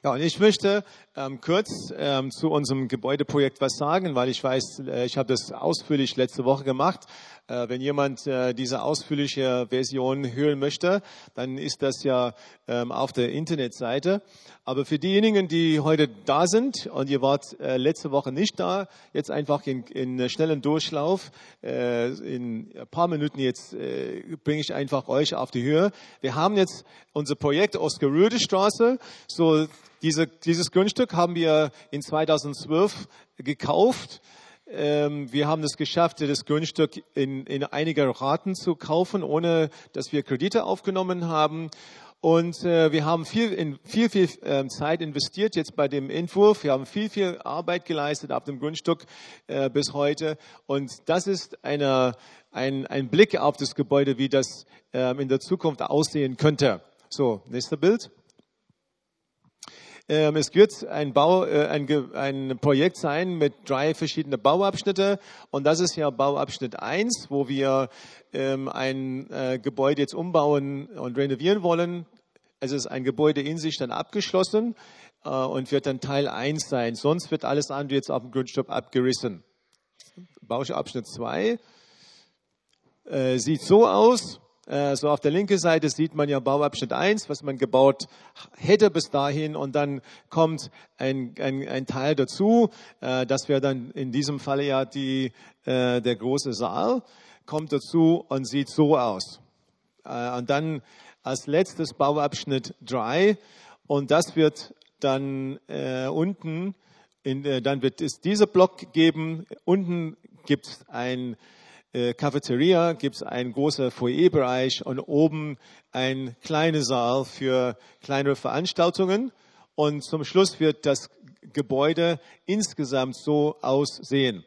Ja, und ich möchte kurz zu unserem Gebäudeprojekt was sagen, weil ich weiß, ich habe das ausführlich letzte Woche gemacht. Wenn jemand diese ausführliche Version hören möchte, dann ist das ja auf der Internetseite. Aber für diejenigen, die heute da sind und ihr wart letzte Woche nicht da, jetzt einfach in schnellen Durchlauf, in ein paar Minuten jetzt bringe ich einfach euch auf die Höhe. Wir haben jetzt unser Projekt Oskar-Röde-Straße, so dieses Grundstück haben wir in 2012 gekauft. Wir haben es geschafft, das Grundstück in einiger Raten zu kaufen, ohne dass wir Kredite aufgenommen haben. Und wir haben viel Zeit investiert jetzt bei dem Entwurf. Wir haben viel Arbeit geleistet auf dem Grundstück bis heute. Und das ist ein Blick auf das Gebäude, wie das in der Zukunft aussehen könnte. So, nächster Bild. Es wird ein Projekt sein mit 3 verschiedenen Bauabschnitte. Und das ist ja Bauabschnitt 1, wo wir ein Gebäude jetzt umbauen und renovieren wollen. Es ist ein Gebäude in sich dann abgeschlossen und wird dann Teil 1 sein. Sonst wird alles andere jetzt auf dem Grundstück abgerissen. Bauabschnitt 2 sieht so aus. So auf der linken Seite sieht man ja Bauabschnitt 1, was man gebaut hätte bis dahin, und dann kommt ein Teil dazu, das wäre dann in diesem Falle ja der große Saal, kommt dazu und sieht so aus. Und dann als letztes Bauabschnitt 3, und das wird dann unten, dann wird es dieser Block geben, unten gibt es ein Cafeteria, gibt es einen großen Foyerbereich und oben ein kleiner Saal für kleinere Veranstaltungen. Und zum Schluss wird das Gebäude insgesamt so aussehen.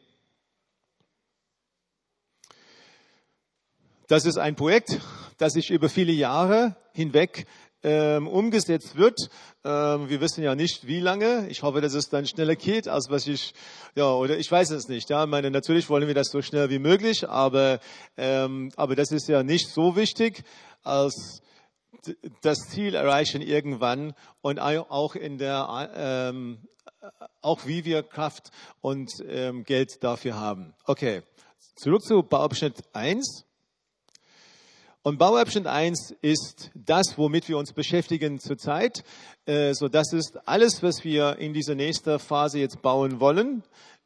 Das ist ein Projekt, das sich über viele Jahre hinweg umgesetzt wird. Wir wissen ja nicht, wie lange. Ich hoffe, dass es dann schneller geht, als was oder ich weiß es nicht. Ja, natürlich wollen wir das so schnell wie möglich, aber das ist ja nicht so wichtig, als das Ziel erreichen irgendwann und auch auch wie wir Kraft und Geld dafür haben. Okay, zurück zu Bauabschnitt 1. Und Bauabschnitt 1 ist das, womit wir uns beschäftigen zurzeit. So, das ist alles, was wir in dieser nächsten Phase jetzt bauen wollen.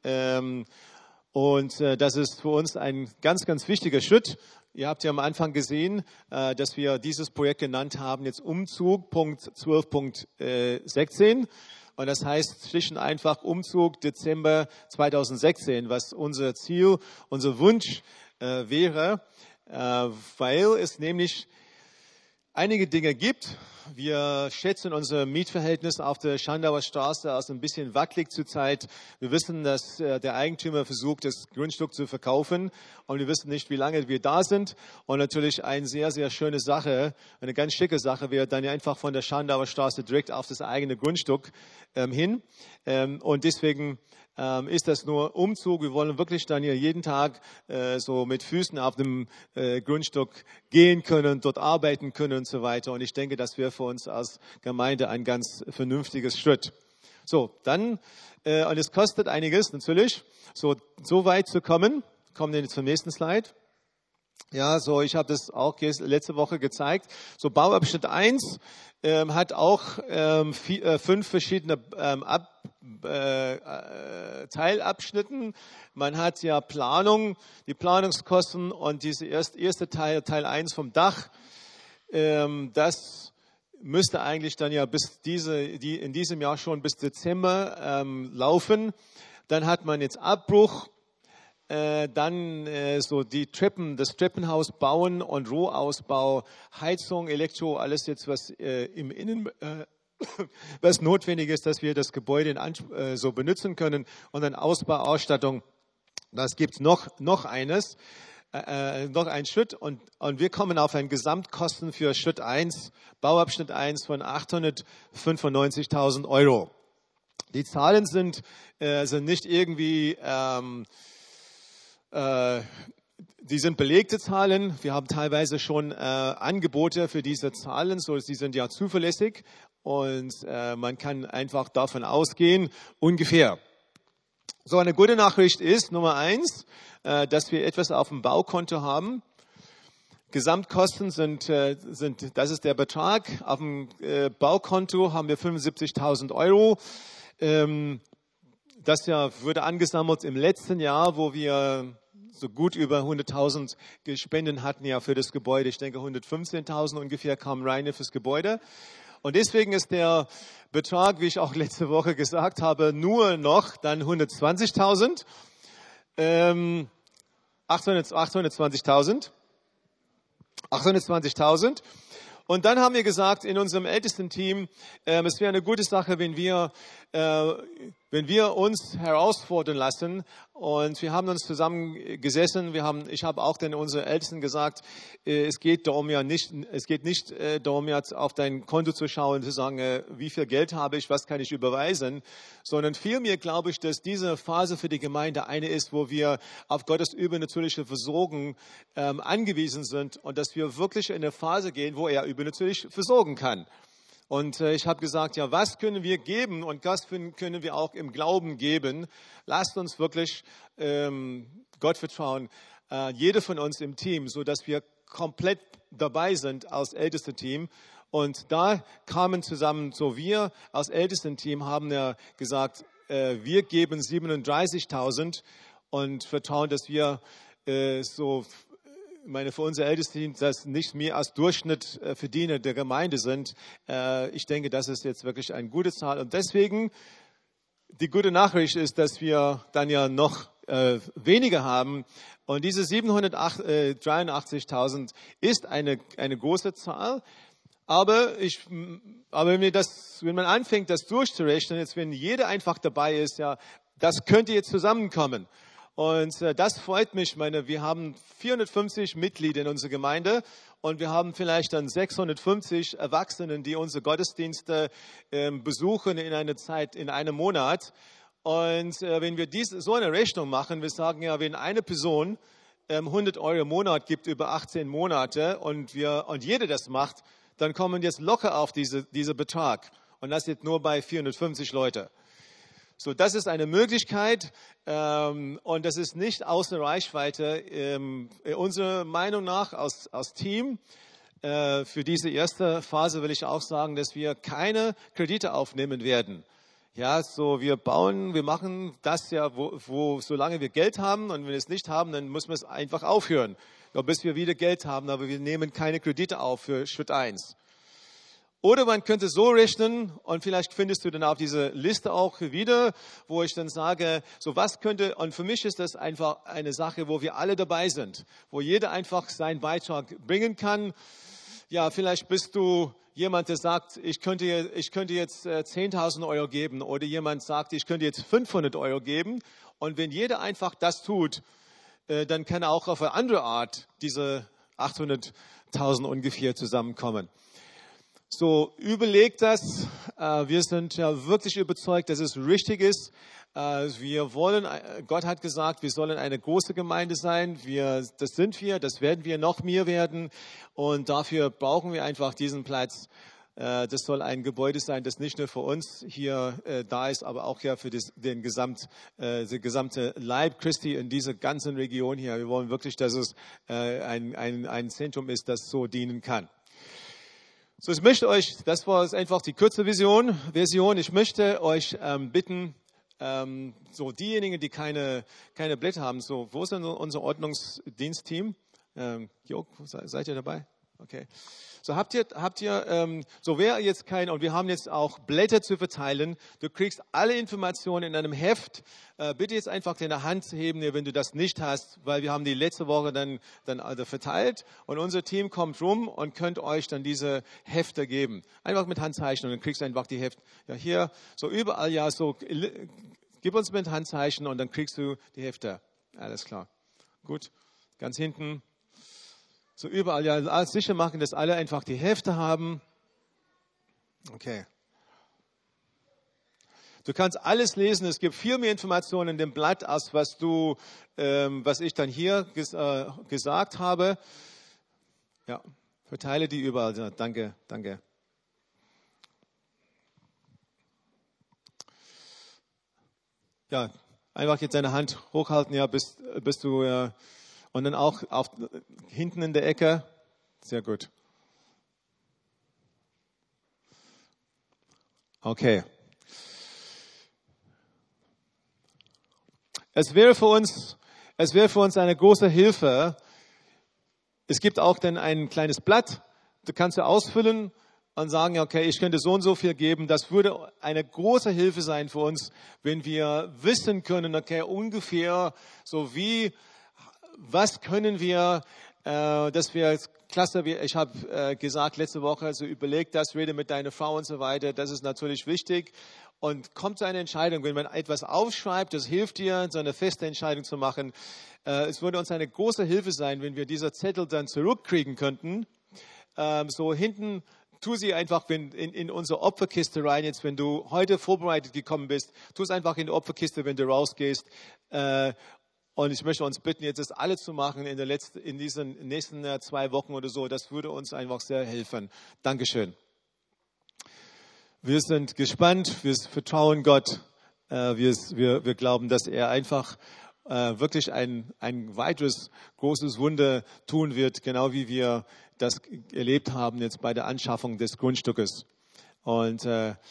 Und das ist für uns ein ganz, ganz wichtiger Schritt. Ihr habt ja am Anfang gesehen, dass wir dieses Projekt genannt haben, jetzt Umzug, Punkt 12.16. Und das heißt schlicht und einfach Umzug Dezember 2016, was unser Ziel, unser Wunsch wäre. Weil es nämlich einige Dinge gibt. Wir schätzen unser Mietverhältnis auf der Schandauer Straße als ein bisschen wackelig zurzeit. Wir wissen, dass der Eigentümer versucht, das Grundstück zu verkaufen, und wir wissen nicht, wie lange wir da sind. Und natürlich eine sehr, sehr schöne Sache, eine ganz schicke Sache wäre dann einfach von der Schandauer Straße direkt auf das eigene Grundstück hin. Und deswegen ist das nur Umzug. Wir wollen wirklich dann hier jeden Tag so mit Füßen auf dem Grundstück gehen können, dort arbeiten können und so weiter. Und ich denke, das wäre für uns als Gemeinde ein ganz vernünftiges Schritt. So, dann, und es kostet einiges natürlich, so weit zu kommen. Kommen wir jetzt zum nächsten Slide. Ja, so, ich habe das auch letzte Woche gezeigt. So, Bauabschnitt 1 hat auch 5 verschiedene Teilabschnitten. Man hat ja Planung, die Planungskosten und diese erste Teil 1 vom Dach. Das müsste eigentlich dann ja in diesem Jahr schon bis Dezember laufen. Dann hat man jetzt Abbruch. Dann so das Treppenhaus bauen und Rohausbau, Heizung, Elektro, alles jetzt, was im Innen, was notwendig ist, dass wir das Gebäude so benutzen können, und dann Ausbau, Ausstattung. Das gibt's noch eines, noch ein Schritt, und wir kommen auf einen Gesamtkosten für Schritt 1, Bauabschnitt 1 von 895.000 Euro. Die Zahlen sind nicht irgendwie die sind belegte Zahlen. Wir haben teilweise schon Angebote für diese Zahlen, so die sind ja zuverlässig. und man kann einfach davon ausgehen, ungefähr. So, eine gute Nachricht ist, Nummer 1, dass wir etwas auf dem Baukonto haben. Gesamtkosten sind, das ist der Betrag. Auf dem Baukonto haben wir 75.000 Euro. Das ja wurde angesammelt im letzten Jahr, wo wir so gut über 100.000 Spenden hatten ja für das Gebäude. Ich denke 115.000 ungefähr kamen rein fürs Gebäude. Und deswegen ist der Betrag, wie ich auch letzte Woche gesagt habe, nur noch dann 120.000. 820.000. Und dann haben wir gesagt in unserem Ältestenteam, es wäre eine gute Sache, wenn wir uns herausfordern lassen. Und wir haben uns zusammengesessen. Ich habe auch dann unseren Ältesten gesagt, es geht nicht darum, jetzt auf dein Konto zu schauen und zu sagen, wie viel Geld habe ich, was kann ich überweisen, sondern vielmehr glaube ich, dass diese Phase für die Gemeinde eine ist, wo wir auf Gottes übernatürliche Versorgung angewiesen sind und dass wir wirklich in eine Phase gehen, wo er übernatürlich versorgen kann. Und ich habe gesagt, ja, was können wir geben und was können wir auch im Glauben geben? Lasst uns wirklich Gott vertrauen, jeder von uns im Team, so dass wir komplett dabei sind als Ältestenteam. Und da kamen zusammen, so wir als Ältestenteam haben ja gesagt, wir geben 37.000 und vertrauen, dass wir für unser Ältestenteam, das nicht mehr als Durchschnittsverdiener der Gemeinde sind. Ich denke, das ist jetzt wirklich eine gute Zahl. Und deswegen, die gute Nachricht ist, dass wir dann ja noch weniger haben. Und diese 783.000 ist eine große Zahl. Aber wenn man anfängt, das durchzurechnen, jetzt wenn jeder einfach dabei ist, ja, das könnte jetzt zusammenkommen. Und das freut mich. Wir haben 450 Mitglieder in unserer Gemeinde und wir haben vielleicht dann 650 Erwachsenen, die unsere Gottesdienste besuchen in einem Monat. Und wenn wir so eine Rechnung machen, wir sagen ja, wenn eine Person 100 Euro im Monat gibt über 18 Monate und jeder das macht, dann kommen wir jetzt locker auf diese Betrag. Und das jetzt nur bei 450 Leute. So, das ist eine Möglichkeit und das ist nicht außer Reichweite. Unserer Meinung nach als Team für diese erste Phase will ich auch sagen, dass wir keine Kredite aufnehmen werden. Ja, so wir machen das ja, solange wir Geld haben und wenn wir es nicht haben, dann müssen wir es einfach aufhören, bis wir wieder Geld haben, aber wir nehmen keine Kredite auf für Schritt 1. Oder man könnte so rechnen, und vielleicht findest du dann auf diese Liste auch wieder, wo ich dann sage, so was könnte, und für mich ist das einfach eine Sache, wo wir alle dabei sind, wo jeder einfach seinen Beitrag bringen kann. Ja, vielleicht bist du jemand, der sagt, ich könnte jetzt 10.000 Euro geben, oder jemand sagt, ich könnte jetzt 500 Euro geben. Und wenn jeder einfach das tut, dann kann auch auf eine andere Art diese 800.000 ungefähr zusammenkommen. So, überlegt das. Wir sind ja wirklich überzeugt, dass es richtig ist. Gott hat gesagt, wir sollen eine große Gemeinde sein. Das werden wir noch mehr werden. Und dafür brauchen wir einfach diesen Platz. Das soll ein Gebäude sein, das nicht nur für uns hier da ist, aber auch ja für den gesamte Leib Christi in dieser ganzen Region hier. Wir wollen wirklich, dass es ein Zentrum ist, das so dienen kann. So, das war einfach die kurze Version. Ich möchte euch bitten, so diejenigen, die keine Blätter haben, so, wo ist denn unser Ordnungsdienstteam? Jo, seid ihr dabei? Okay. So so wer jetzt und wir haben jetzt auch Blätter zu verteilen. Du kriegst alle Informationen in einem Heft. Bitte jetzt einfach deine Hand heben, wenn du das nicht hast, weil wir haben die letzte Woche dann verteilt und unser Team kommt rum und könnt euch dann diese Hefte geben. Einfach mit Handzeichen und dann kriegst du einfach die Hefte. Ja, hier, so überall, ja, so, gib uns mit Handzeichen und dann kriegst du die Hefte. Alles klar. Gut. Ganz hinten. So überall, ja, alles sicher machen, dass alle einfach die Hefte haben. Okay. Du kannst alles lesen. Es gibt viel mehr Informationen in dem Blatt, als was ich dann hier gesagt habe. Ja, verteile die überall. Ja, danke. Ja, einfach jetzt deine Hand hochhalten, ja, bis du, und dann auch hinten in der Ecke. Sehr gut. Okay. Es wäre für uns eine große Hilfe. Es gibt auch dann ein kleines Blatt, das kannst du ausfüllen und sagen, okay, ich könnte so und so viel geben. Das würde eine große Hilfe sein für uns, wenn wir wissen können, okay, ungefähr so was können wir, das wäre klasse. Ich habe gesagt letzte Woche, also überleg das, rede mit deiner Frau und so weiter. Das ist natürlich wichtig. Und kommt zu einer Entscheidung, wenn man etwas aufschreibt, das hilft dir, so eine feste Entscheidung zu machen. Es würde uns eine große Hilfe sein, wenn wir diese Zettel dann zurückkriegen könnten. So hinten, tu sie einfach in unsere Opferkiste rein. Jetzt, wenn du heute vorbereitet gekommen bist, tu es einfach in die Opferkiste, wenn du rausgehst. Und ich möchte uns bitten, jetzt das alles zu machen in diesen nächsten 2 Wochen oder so. Das würde uns einfach sehr helfen. Dankeschön. Wir sind gespannt, wir vertrauen Gott, wir glauben, dass er einfach wirklich ein weiteres großes Wunder tun wird, genau wie wir das erlebt haben jetzt bei der Anschaffung des Grundstückes. Und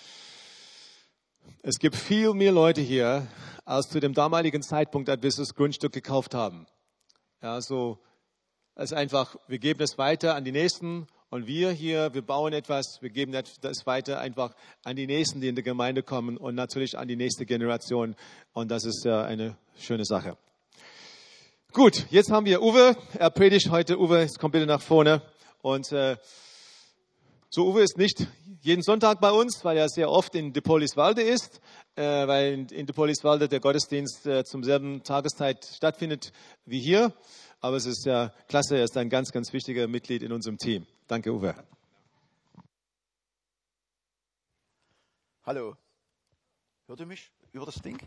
es gibt viel mehr Leute hier, als zu dem damaligen Zeitpunkt, als wir das Grundstück gekauft haben. Ja, so es ist einfach, wir geben es weiter an die Nächsten. Und wir bauen etwas, wir geben das weiter einfach an die Nächsten, die in der Gemeinde kommen und natürlich an die nächste Generation. Und das ist ja eine schöne Sache. Gut, jetzt haben wir Uwe. Er predigt heute. Uwe, jetzt kommt bitte nach vorne. Und so Uwe ist nicht jeden Sonntag bei uns, weil er sehr oft in Depoliswalde ist, weil in Depoliswalde der Gottesdienst zum selben Tageszeit stattfindet wie hier. Aber es ist ja klasse, er ist ein ganz, ganz wichtiger Mitglied in unserem Team. Danke, Uwe. Hallo. Hört ihr mich über das Ding?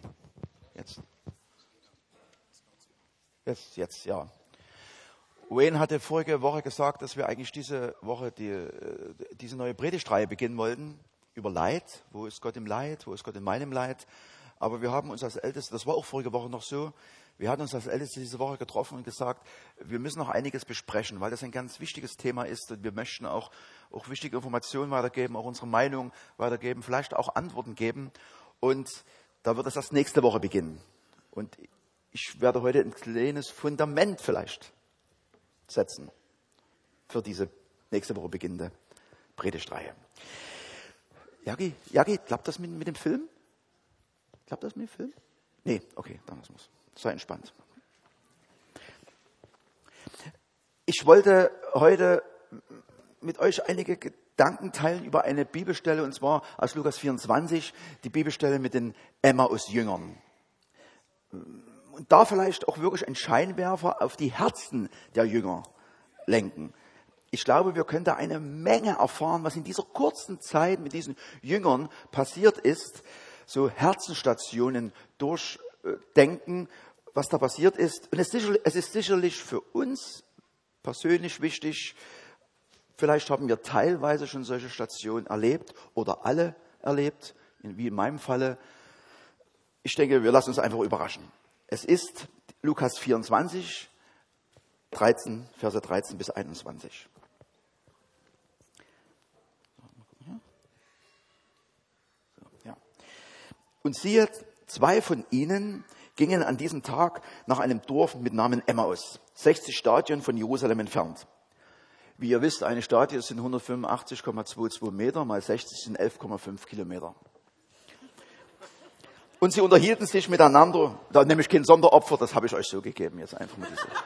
Jetzt, ja. Wayne hatte vorige Woche gesagt, dass wir eigentlich diese Woche diese neue Predigtreihe beginnen wollten über Leid. Wo ist Gott im Leid? Wo ist Gott in meinem Leid? Aber wir haben uns als Älteste, das war auch vorige Woche noch so, wir hatten uns als Älteste diese Woche getroffen und gesagt, wir müssen noch einiges besprechen, weil das ein ganz wichtiges Thema ist und wir möchten auch wichtige Informationen weitergeben, auch unsere Meinung weitergeben, vielleicht auch Antworten geben. Und da wird es erst nächste Woche beginnen. Und ich werde heute ein kleines Fundament vielleicht setzen für diese nächste Woche beginnende Predigtreihe. Jagi, klappt das mit dem Film? Klappt das mit dem Film? Nee, okay, dann muss. Sei entspannt. Ich wollte heute mit euch einige Gedanken teilen über eine Bibelstelle, und zwar aus Lukas 24, die Bibelstelle mit den Emmaus-Jüngern. Und da vielleicht auch wirklich ein Scheinwerfer auf die Herzen der Jünger lenken. Ich glaube, wir können da eine Menge erfahren, was in dieser kurzen Zeit mit diesen Jüngern passiert ist. So Herzensstationen durchdenken, was da passiert ist. Und es ist sicherlich für uns persönlich wichtig. Vielleicht haben wir teilweise schon solche Stationen erlebt oder alle erlebt, wie in meinem Falle. Ich denke, wir lassen uns einfach überraschen. Es ist Lukas 24, Verse 13 bis 21. Und siehe, 2 von ihnen gingen an diesem Tag nach einem Dorf mit Namen Emmaus, 60 Stadien von Jerusalem entfernt. Wie ihr wisst, eine Stadie sind 185,22 Meter, mal 60 sind 11,5 Kilometer. Und sie unterhielten sich miteinander, da nehme ich kein Sonderopfer, das habe ich euch so gegeben, jetzt einfach mal diese.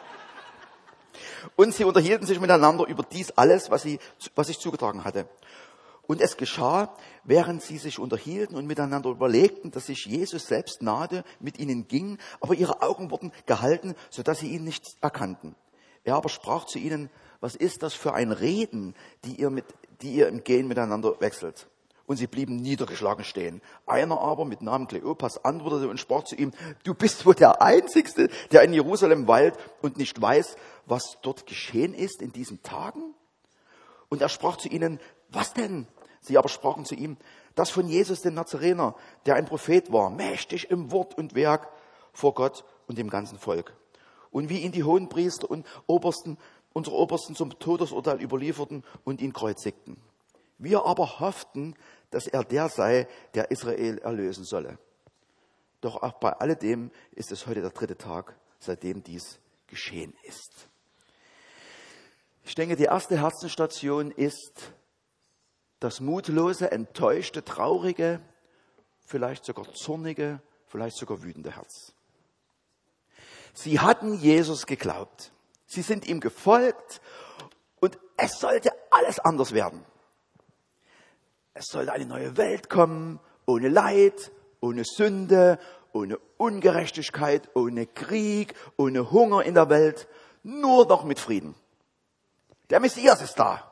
Und sie unterhielten sich miteinander über dies alles, was sich zugetragen hatte. Und es geschah, während sie sich unterhielten und miteinander überlegten, dass sich Jesus selbst nahte, mit ihnen ging, aber ihre Augen wurden gehalten, sodass sie ihn nicht erkannten. Er aber sprach zu ihnen: Was ist das für ein Reden, die ihr im Gehen miteinander wechselt? Und sie blieben niedergeschlagen stehen. Einer aber mit Namen Kleopas antwortete und sprach zu ihm: Du bist wohl der Einzige, der in Jerusalem weilt und nicht weiß, was dort geschehen ist in diesen Tagen? Und er sprach zu ihnen: Was denn? Sie aber sprachen zu ihm: Das von Jesus, dem Nazarener, der ein Prophet war, mächtig im Wort und Werk vor Gott und dem ganzen Volk. Und wie ihn die Hohenpriester und unsere Obersten zum Todesurteil überlieferten und ihn kreuzigten. Wir aber hofften, dass er der sei, der Israel erlösen solle. Doch auch bei alledem ist es heute der 3. Tag, seitdem dies geschehen ist. Ich denke, die erste Herzensstation ist das mutlose, enttäuschte, traurige, vielleicht sogar zornige, vielleicht sogar wütende Herz. Sie hatten Jesus geglaubt. Sie sind ihm gefolgt und es sollte alles anders werden. Es sollte eine neue Welt kommen, ohne Leid, ohne Sünde, ohne Ungerechtigkeit, ohne Krieg, ohne Hunger in der Welt, nur noch mit Frieden. Der Messias ist da.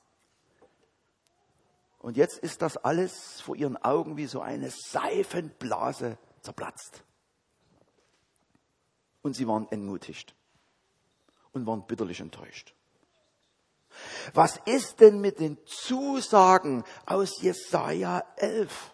Und jetzt ist das alles vor ihren Augen wie so eine Seifenblase zerplatzt. Und sie waren entmutigt und waren bitterlich enttäuscht. Was ist denn mit den Zusagen aus Jesaja 11?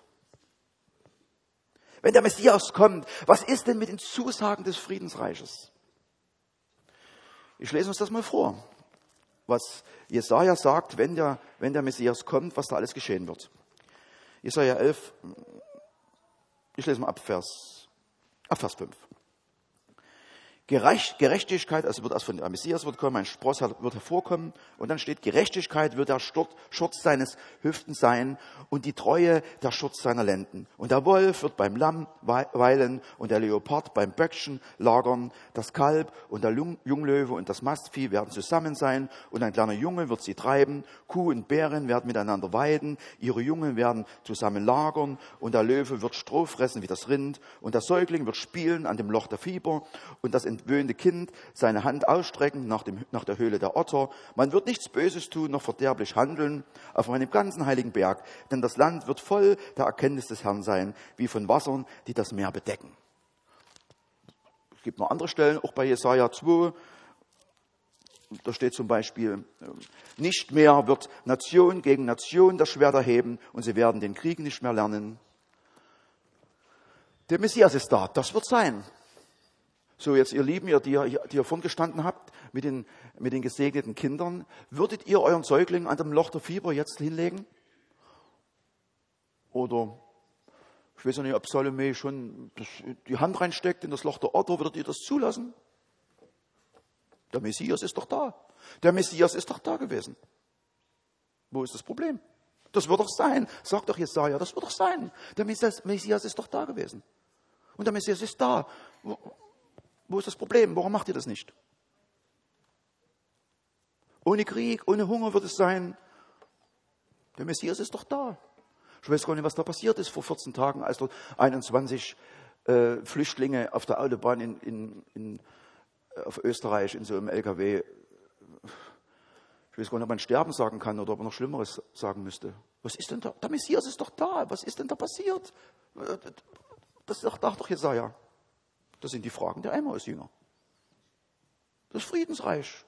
Wenn der Messias kommt, was ist denn mit den Zusagen des Friedensreiches? Ich lese uns das mal vor, was Jesaja sagt, wenn der Messias kommt, was da alles geschehen wird. Jesaja 11, ich lese mal ab Vers 5. Gerechtigkeit, also wird erst von der Messias wird kommen, ein Spross wird hervorkommen und dann steht, Gerechtigkeit wird der Schutz seines Hüften sein und die Treue der Schutz seiner Lenden. Und der Wolf wird beim Lamm weilen und der Leopard beim Böckchen lagern. Das Kalb und der Junglöwe und das Mastvieh werden zusammen sein und ein kleiner Junge wird sie treiben. Kuh und Bären werden miteinander weiden, ihre Jungen werden zusammen lagern und der Löwe wird Stroh fressen wie das Rind und der Säugling wird spielen an dem Loch der Fieber und das entwöhnte Kind seine Hand ausstrecken nach der Höhle der Otter. Man wird nichts Böses tun, noch verderblich handeln auf meinem ganzen heiligen Berg, denn das Land wird voll der Erkenntnis des Herrn sein, wie von Wassern, die das Meer bedecken. Es gibt noch andere Stellen, auch bei Jesaja 2. Da steht zum Beispiel, nicht mehr wird Nation gegen Nation das Schwert erheben und sie werden den Krieg nicht mehr lernen. Der Messias ist da, das wird sein. So, jetzt ihr Lieben, die ihr vorn gestanden habt mit den gesegneten Kindern, würdet ihr euren Säugling an dem Loch der Fieber jetzt hinlegen? Oder, ich weiß nicht, ob Salome schon die Hand reinsteckt in das Loch der Otter, würdet ihr das zulassen? Der Messias ist doch da. Der Messias ist doch da gewesen. Wo ist das Problem? Das wird doch sein. Sagt doch Jesaja, das wird doch sein. Der Messias ist doch da gewesen. Und der Messias ist da. Wo ist das Problem? Warum macht ihr das nicht? Ohne Krieg, ohne Hunger wird es sein. Der Messias ist doch da. Ich weiß gar nicht, was da passiert ist vor 14 Tagen, als dort 21 Flüchtlinge auf der Autobahn auf Österreich in so einem LKW, ich weiß gar nicht, ob man Sterben sagen kann oder ob man noch Schlimmeres sagen müsste. Was ist denn da? Der Messias ist doch da. Was ist denn da passiert? Das sagt doch Jesaja. Das sind die Fragen der Emmaus-Jünger. Das Friedensreich.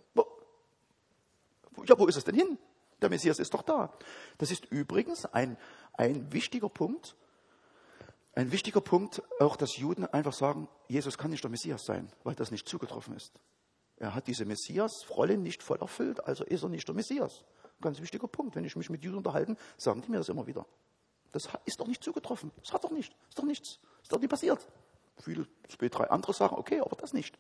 Wo ist es denn hin? Der Messias ist doch da. Das ist übrigens ein wichtiger Punkt. Ein wichtiger Punkt, auch dass Juden einfach sagen, Jesus kann nicht der Messias sein, weil das nicht zugetroffen ist. Er hat diese Messias-Rolle nicht voll erfüllt, also ist er nicht der Messias. Ganz wichtiger Punkt. Wenn ich mich mit Juden unterhalte, sagen die mir das immer wieder. Das ist doch nicht zugetroffen. Das hat doch nicht. Ist doch nichts. Ist doch nie passiert. Viele, 2, 3 andere sagen, okay, aber das nicht.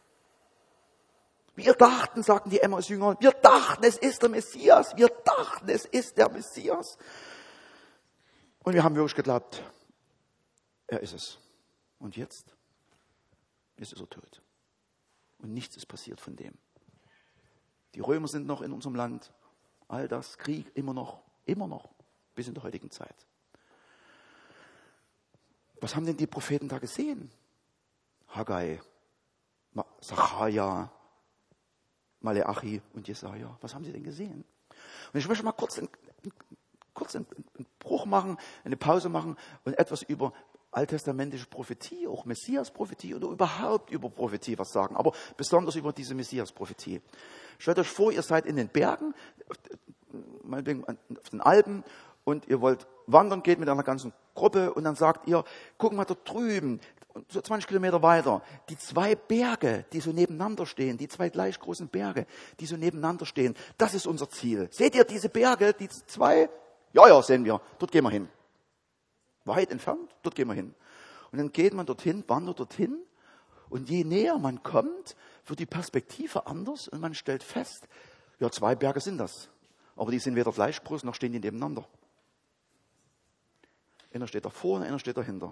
Wir dachten, sagten die Emmaus-Jünger, wir dachten, es ist der Messias. Wir dachten, es ist der Messias. Und wir haben wirklich geglaubt, er ist es. Und jetzt ist er tot. Und nichts ist passiert von dem. Die Römer sind noch in unserem Land. All das, Krieg, immer noch, bis in der heutigen Zeit. Was haben denn die Propheten da gesehen? Haggai, Sacharja, Maleachi und Jesaja. Was haben sie denn gesehen? Und ich möchte mal kurz einen Bruch machen, eine Pause machen und etwas über alttestamentliche Prophetie, auch Messias-Prophetie oder überhaupt über Prophetie was sagen, aber besonders über diese Messias-Prophetie. Stellt euch vor, ihr seid in den Bergen, meinetwegen auf den Alpen, und ihr wollt wandern, geht mit einer ganzen Gruppe und dann sagt ihr, guck mal da drüben, so 20 Kilometer weiter, die 2 Berge, die so nebeneinander stehen, die 2 gleich großen Berge, die so nebeneinander stehen, das ist unser Ziel. Seht ihr diese Berge, die 2? Ja, sehen wir, dort gehen wir hin. Weit entfernt, dort gehen wir hin. Und dann geht man dorthin, wandert dorthin und je näher man kommt, wird die Perspektive anders und man stellt fest, ja, 2 Berge sind das. Aber die sind weder gleich groß, noch stehen die nebeneinander. Einer steht davor und einer steht dahinter.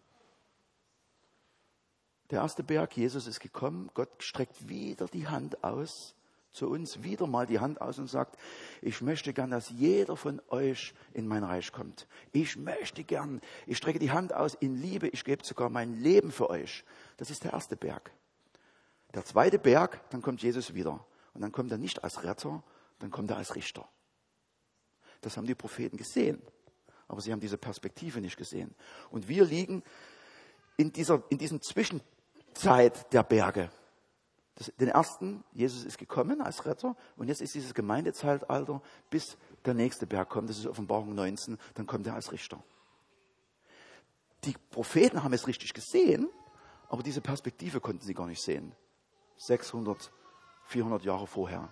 Der erste Berg, Jesus ist gekommen, Gott streckt wieder die Hand aus, zu uns wieder mal die Hand aus und sagt, ich möchte gern, dass jeder von euch in mein Reich kommt. Ich möchte gern, ich strecke die Hand aus in Liebe, ich gebe sogar mein Leben für euch. Das ist der erste Berg. Der zweite Berg, dann kommt Jesus wieder. Und dann kommt er nicht als Retter, dann kommt er als Richter. Das haben die Propheten gesehen. Aber sie haben diese Perspektive nicht gesehen. Und wir liegen in diesem Zwischenzeit der Berge. Den ersten, Jesus ist gekommen als Retter. Und jetzt ist dieses Gemeindezeitalter, bis der nächste Berg kommt. Das ist Offenbarung 19. Dann kommt er als Richter. Die Propheten haben es richtig gesehen, aber diese Perspektive konnten sie gar nicht sehen. 600, 400 Jahre vorher.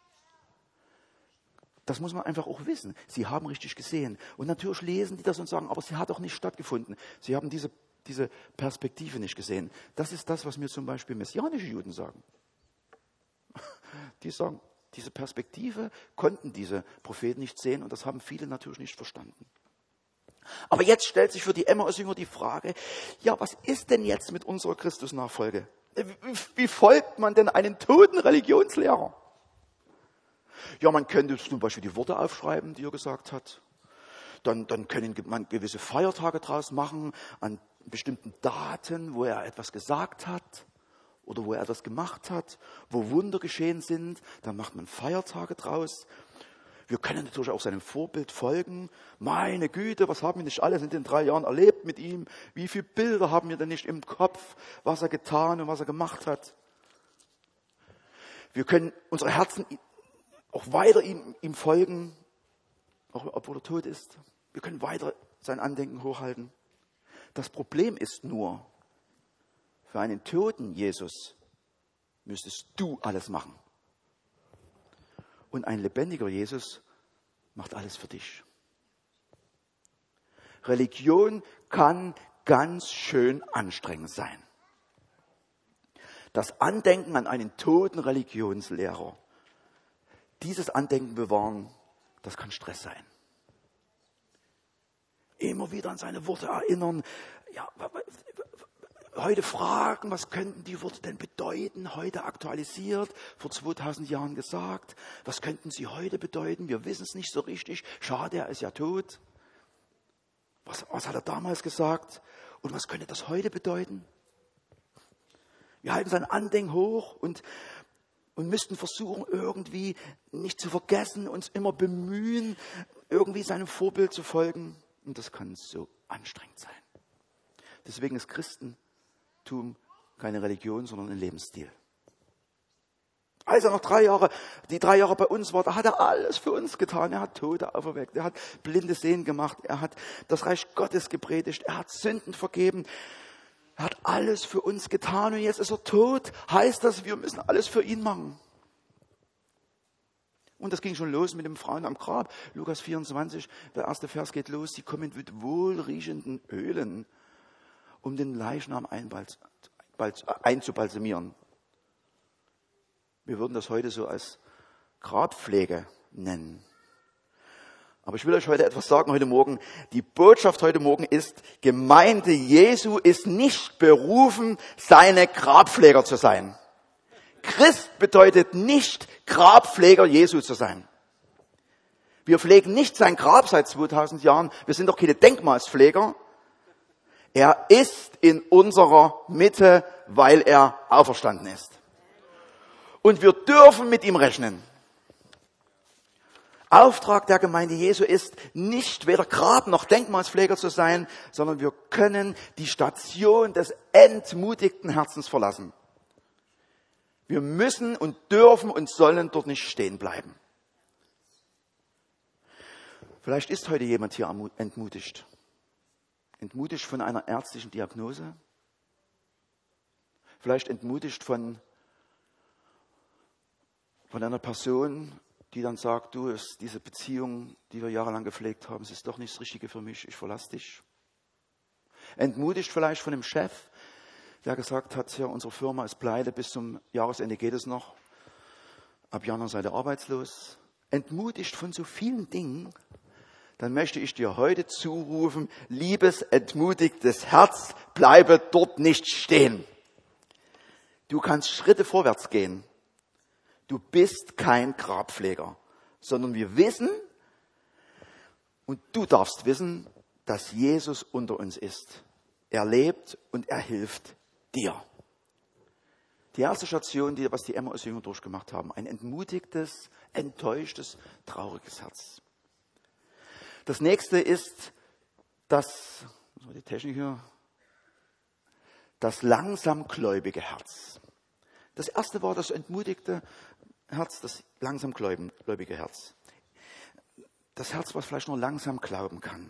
Das muss man einfach auch wissen. Sie haben richtig gesehen. Und natürlich lesen die das und sagen, aber sie hat doch nicht stattgefunden. Sie haben diese Perspektive nicht gesehen. Das ist das, was mir zum Beispiel messianische Juden sagen. Die sagen, diese Perspektive konnten diese Propheten nicht sehen und das haben viele natürlich nicht verstanden. Aber jetzt stellt sich für die Emmaus-Jünger die Frage, ja, was ist denn jetzt mit unserer Christusnachfolge? Wie folgt man denn einem toten Religionslehrer? Ja, man könnte zum Beispiel die Worte aufschreiben, die er gesagt hat. Dann können man gewisse Feiertage draus machen an bestimmten Daten, wo er etwas gesagt hat oder wo er etwas gemacht hat, wo Wunder geschehen sind. Dann macht man Feiertage draus. Wir können natürlich auch seinem Vorbild folgen. Meine Güte, was haben wir nicht alles in den 3 Jahren erlebt mit ihm? Wie viele Bilder haben wir denn nicht im Kopf, was er getan und was er gemacht hat? Wir können unsere Herzen auch weiter ihm folgen, auch obwohl er tot ist. Wir können weiter sein Andenken hochhalten. Das Problem ist nur, für einen toten Jesus müsstest du alles machen. Und ein lebendiger Jesus macht alles für dich. Religion kann ganz schön anstrengend sein. Das Andenken an einen toten Religionslehrer, dieses Andenken bewahren, das kann Stress sein. Immer wieder an seine Worte erinnern. Ja, heute fragen, was könnten die Worte denn bedeuten? Heute aktualisiert, vor 2000 Jahren gesagt. Was könnten sie heute bedeuten? Wir wissen es nicht so richtig. Schade, er ist ja tot. Was hat er damals gesagt? Und was könnte das heute bedeuten? Wir halten sein Andenken hoch und müssten versuchen, irgendwie nicht zu vergessen, uns immer bemühen, irgendwie seinem Vorbild zu folgen. Und das kann so anstrengend sein. Deswegen ist Christentum keine Religion, sondern ein Lebensstil. Als er noch die 3 Jahre bei uns war, da hat er alles für uns getan. Er hat Tote auferweckt, er hat Blinde sehen gemacht, er hat das Reich Gottes gepredigt, er hat Sünden vergeben. Er hat alles für uns getan und jetzt ist er tot. Heißt das, wir müssen alles für ihn machen. Und das ging schon los mit den Frauen am Grab. Lukas 24, der erste Vers geht los. Sie kommen mit wohlriechenden Ölen, um den Leichnam einzubalsamieren. Wir würden das heute so als Grabpflege nennen. Aber ich will euch heute etwas sagen, heute Morgen. Die Botschaft heute Morgen ist, Gemeinde Jesu ist nicht berufen, seine Grabpfleger zu sein. Christ bedeutet nicht, Grabpfleger Jesu zu sein. Wir pflegen nicht sein Grab seit 2000 Jahren. Wir sind doch keine Denkmalspfleger. Er ist in unserer Mitte, weil er auferstanden ist. Und wir dürfen mit ihm rechnen. Auftrag der Gemeinde Jesu ist, nicht weder Grab- noch Denkmalspfleger zu sein, sondern wir können die Station des entmutigten Herzens verlassen. Wir müssen und dürfen und sollen dort nicht stehen bleiben. Vielleicht ist heute jemand hier entmutigt. Entmutigt von einer ärztlichen Diagnose. Vielleicht entmutigt von einer Person, die dann sagt, du, diese Beziehung, die wir jahrelang gepflegt haben, es ist doch nicht das Richtige für mich, ich verlasse dich. Entmutigt vielleicht von dem Chef, der gesagt hat, ja, unsere Firma ist pleite, bis zum Jahresende geht es noch. Ab Januar seid ihr arbeitslos. Entmutigt von so vielen Dingen, dann möchte ich dir heute zurufen, liebes, entmutigtes Herz, bleibe dort nicht stehen. Du kannst Schritte vorwärts gehen. Du bist kein Grabpfleger, sondern wir wissen, und du darfst wissen, dass Jesus unter uns ist. Er lebt und er hilft dir. Die erste Station, was die Emmaus-Jünger durchgemacht haben, ein entmutigtes, enttäuschtes, trauriges Herz. Das nächste ist die Technik hier, das langsam gläubige Herz. Das erste war das entmutigte Herz, das langsam gläubige Herz. Das Herz, was vielleicht nur langsam glauben kann.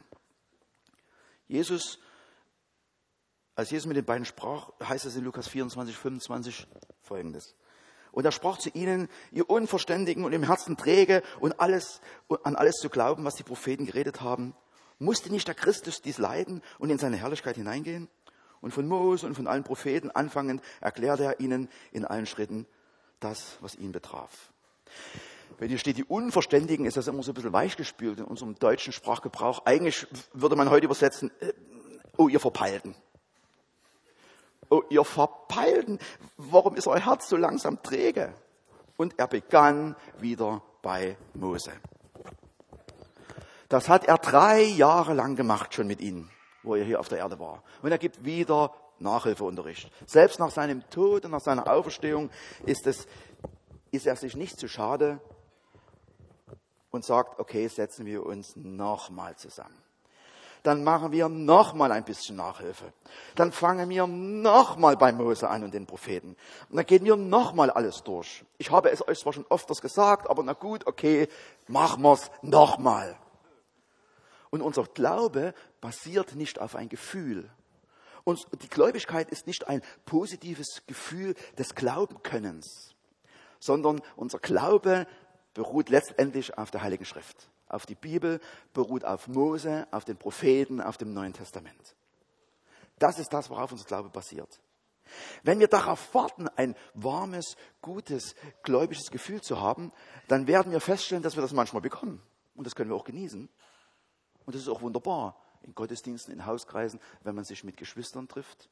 Als Jesus mit den beiden sprach, heißt es in Lukas 24, 25 Folgendes. Und er sprach zu ihnen, ihr Unverständigen und im Herzen träge und an alles zu glauben, was die Propheten geredet haben. Musste nicht der Christus dies leiden und in seine Herrlichkeit hineingehen? Und von Mose und von allen Propheten anfangend erklärte er ihnen in allen Schritten das, was ihn betraf. Wenn hier steht, die Unverständigen, ist das immer so ein bisschen weichgespült in unserem deutschen Sprachgebrauch. Eigentlich würde man heute übersetzen, oh, ihr Verpeilten. Oh, ihr Verpeilten, warum ist euer Herz so langsam träge? Und er begann wieder bei Mose. Das hat er 3 Jahre lang gemacht schon mit ihnen, wo er hier auf der Erde war. Und er gibt wieder Nachhilfeunterricht. Selbst nach seinem Tod und nach seiner Auferstehung ist er sich nicht zu schade und sagt, okay, setzen wir uns nochmal zusammen. Dann machen wir nochmal ein bisschen Nachhilfe. Dann fangen wir nochmal bei Mose an und den Propheten. Und dann gehen wir nochmal alles durch. Ich habe es euch zwar schon öfters gesagt, aber na gut, okay, machen wir es nochmal. Und unser Glaube basiert nicht auf ein Gefühl. Und die Gläubigkeit ist nicht ein positives Gefühl des Glaubenkönnens, sondern unser Glaube beruht letztendlich auf der Heiligen Schrift. Auf die Bibel, beruht auf Mose, auf den Propheten, auf dem Neuen Testament. Das ist das, worauf unser Glaube basiert. Wenn wir darauf warten, ein warmes, gutes, gläubiges Gefühl zu haben, dann werden wir feststellen, dass wir das manchmal bekommen. Und das können wir auch genießen. Und das ist auch wunderbar in Gottesdiensten, in Hauskreisen, wenn man sich mit Geschwistern trifft.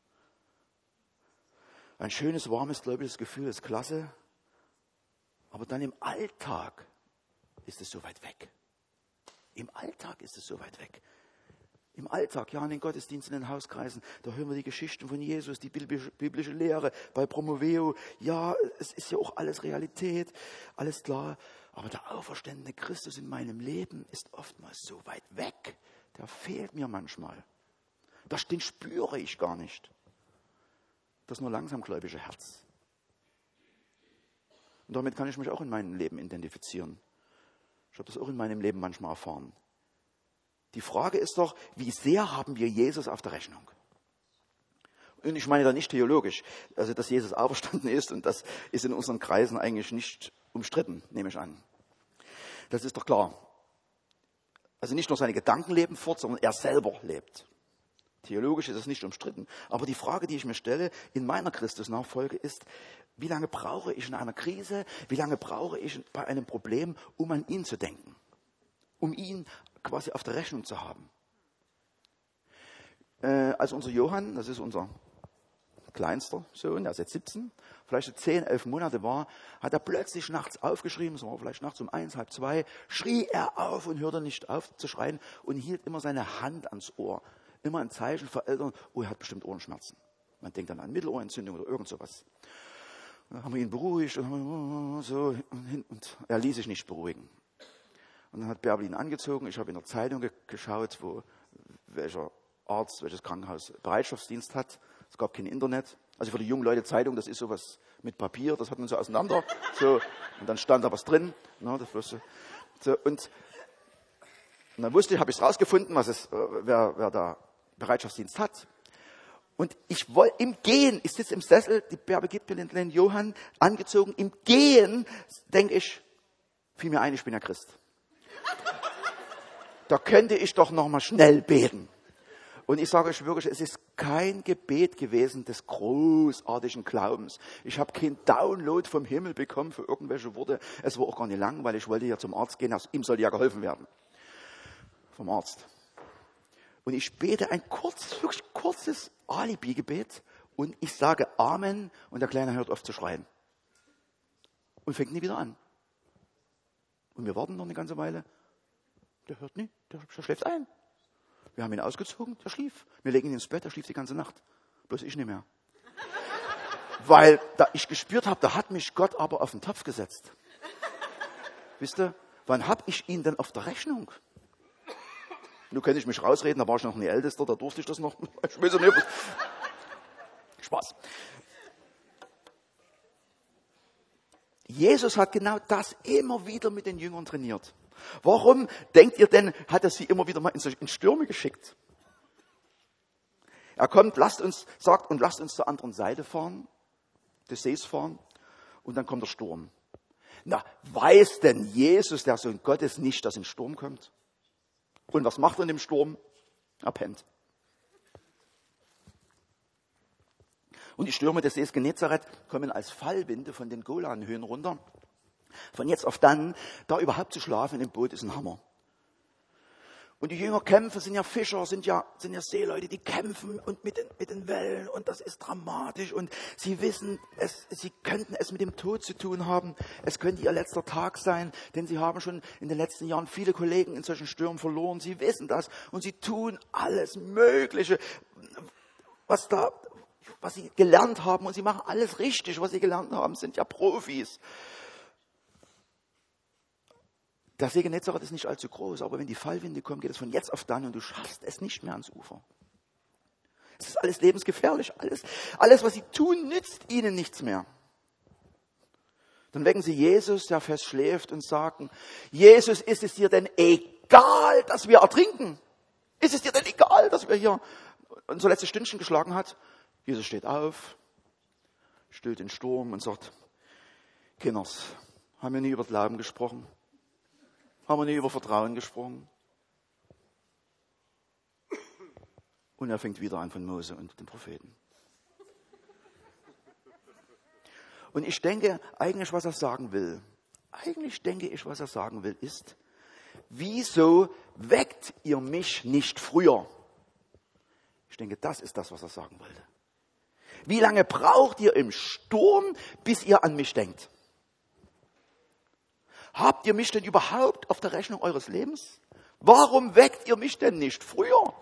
Ein schönes, warmes, gläubiges Gefühl ist klasse. Aber dann im Alltag ist es so weit weg. Im Alltag ist es so weit weg. Im Alltag, ja, in den Gottesdiensten, in den Hauskreisen, da hören wir die Geschichten von Jesus, die biblische Lehre bei Promoveo. Ja, es ist ja auch alles Realität, alles klar. Aber der auferstandene Christus in meinem Leben ist oftmals so weit weg. Der fehlt mir manchmal. Den spüre ich gar nicht. Das nur langsamgläubige Herz. Und damit kann ich mich auch in meinem Leben identifizieren. Ich habe das auch in meinem Leben manchmal erfahren. Die Frage ist doch, wie sehr haben wir Jesus auf der Rechnung? Und ich meine da nicht theologisch, also dass Jesus auferstanden ist und das ist in unseren Kreisen eigentlich nicht umstritten, nehme ich an. Das ist doch klar. Also nicht nur seine Gedanken leben fort, sondern er selber lebt. Theologisch ist es nicht umstritten. Aber die Frage, die ich mir stelle in meiner Christusnachfolge ist, wie lange brauche ich in einer Krise, wie lange brauche ich bei einem Problem, um an ihn zu denken? Um ihn quasi auf der Rechnung zu haben. Als unser Johann, das ist unser kleinster Sohn, der ist jetzt 17, vielleicht so 10, 11 Monate war, hat er plötzlich nachts aufgeschrieben, so vielleicht nachts um 1, halb 2, schrie er auf und hörte nicht auf zu schreien und hielt immer seine Hand ans Ohr. Immer ein Zeichen für Eltern, oh, er hat bestimmt Ohrenschmerzen. Man denkt dann an Mittelohrentzündung oder irgend sowas. Dann haben wir ihn beruhigt und er ließ sich nicht beruhigen. Und dann hat Bärbel ihn angezogen. Ich habe in der Zeitung geschaut, welcher Arzt, welches Krankenhaus Bereitschaftsdienst hat. Es gab kein Internet. Also für die jungen Leute Zeitung, das ist sowas mit Papier, das hat man so auseinander. So, und dann stand da was drin. Na, das so, und Und dann habe ich rausgefunden, wer da Bereitschaftsdienst hat. Und ich wollte im Gehen, ich sitze im Sessel, die Bärbe gibt mir den kleinen Johann, angezogen. Im Gehen, denke ich, fiel mir ein, ich bin ja Christ. Da könnte ich doch noch mal schnell beten. Und ich sage euch wirklich, es ist kein Gebet gewesen des großartigen Glaubens. Ich habe keinen Download vom Himmel bekommen für irgendwelche Worte. Es war auch gar nicht lang, weil ich wollte ja zum Arzt gehen. Ihm soll ja geholfen werden. Vom Arzt. Und ich bete ein wirklich kurzes Alibi-Gebet und ich sage Amen und der Kleine hört auf zu schreien. Und fängt nie wieder an. Und wir warten noch eine ganze Weile. Der hört nie, der schläft ein. Wir haben ihn ausgezogen, der schlief. Wir legen ihn ins Bett, der schlief die ganze Nacht. Bloß ich nicht mehr. Weil da ich gespürt habe, da hat mich Gott aber auf den Topf gesetzt. Wisst ihr, wann habe ich ihn denn auf der Rechnung? Nun könnte ich mich rausreden, da war ich noch nie Ältester, da durfte ich das noch. Ich weiß nicht. Spaß. Jesus hat genau das immer wieder mit den Jüngern trainiert. Warum, denkt ihr denn, hat er sie immer wieder mal in Stürme geschickt? Er kommt, sagt, lasst uns zur anderen Seite fahren, des Sees fahren, und dann kommt der Sturm. Na, weiß denn Jesus, der Sohn Gottes, nicht, dass ein Sturm kommt? Und was macht er in dem Sturm? Er pennt. Und die Stürme des Sees Genezareth kommen als Fallwinde von den Golanhöhen runter. Von jetzt auf dann, da überhaupt zu schlafen im Boot ist ein Hammer. Und die Jünger kämpfen, sind ja Fischer, sind ja Seeleute, die kämpfen und mit den Wellen und das ist dramatisch und sie wissen, sie könnten es mit dem Tod zu tun haben. Es könnte ihr letzter Tag sein, denn sie haben schon in den letzten Jahren viele Kollegen in solchen Stürmen verloren. Sie wissen das und sie tun alles Mögliche, was sie gelernt haben und sie machen alles richtig, was sie gelernt haben, sind ja Profis. Der See Genezareth ist nicht allzu groß, aber wenn die Fallwinde kommen, geht es von jetzt auf dann und du schaffst es nicht mehr ans Ufer. Es ist alles lebensgefährlich. Alles, was sie tun, nützt ihnen nichts mehr. Dann wecken sie Jesus, der fest schläft, und sagen, Jesus, ist es dir denn egal, dass wir ertrinken? Ist es dir denn egal, dass wir hier unser letztes Stündchen geschlagen hat? Jesus steht auf, stillt den Sturm und sagt, Kinders, haben wir nie über Glauben gesprochen? Haben wir nie über Vertrauen gesprochen? Und er fängt wieder an von Mose und den Propheten. Und ich denke, was er sagen will, ist, wieso weckt ihr mich nicht früher? Ich denke, das ist das, was er sagen wollte. Wie lange braucht ihr im Sturm, bis ihr an mich denkt? Habt ihr mich denn überhaupt auf der Rechnung eures Lebens? Warum weckt ihr mich denn nicht früher?